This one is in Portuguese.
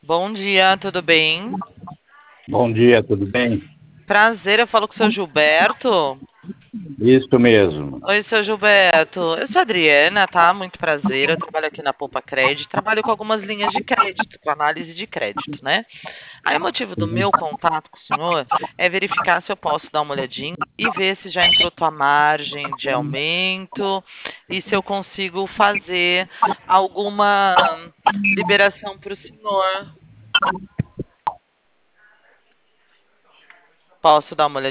Bom dia, tudo bem? Bom dia, tudo bem? Prazer, eu falo com o seu Gilberto. Isso mesmo. Oi, seu Gilberto. Eu sou a Adriana, tá? Muito prazer. Eu trabalho aqui na Poupa Cred, trabalho com algumas linhas de crédito, com análise de crédito, né? Aí o motivo do meu contato com o senhor é verificar se eu posso dar uma olhadinha e ver se já entrou tua margem de aumento e se eu consigo fazer alguma liberação para o senhor. Posso dar uma olhadinha?